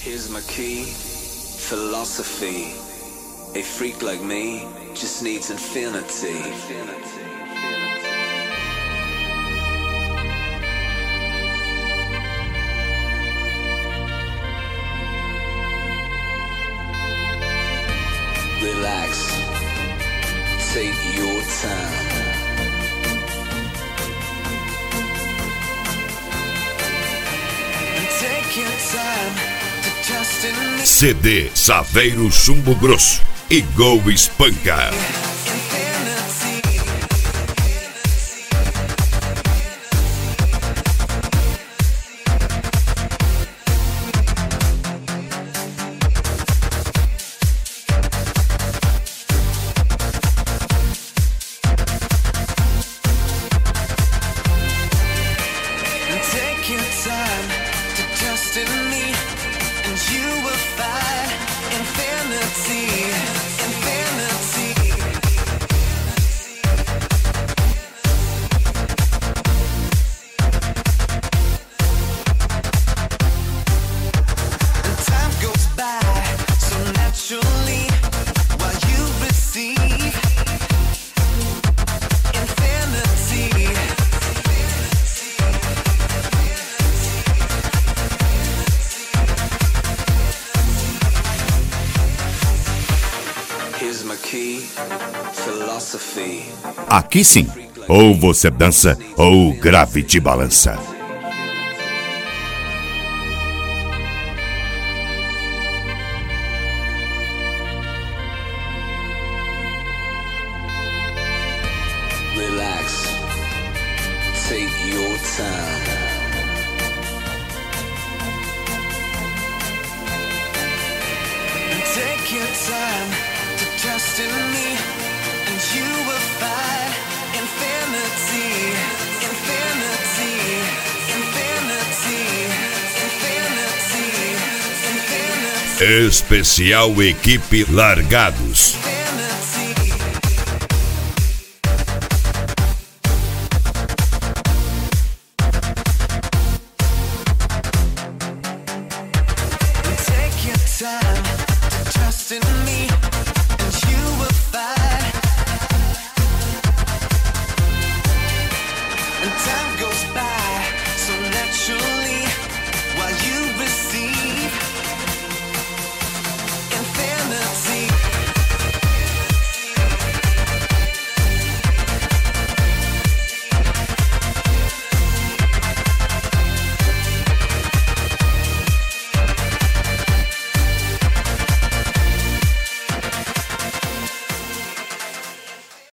Here's my key, philosophy. A freak like me just needs infinity. Relax, take your time. And take your time. CD Saveiro Chumbo Grosso e Go Espanca. Aqui sim, ou você dança ou o grave te balança. Relax, take your time. Take your time to trust in me, and you will find infinity, infinity, infinity, infinity, infinity. Especial Equipe Largados.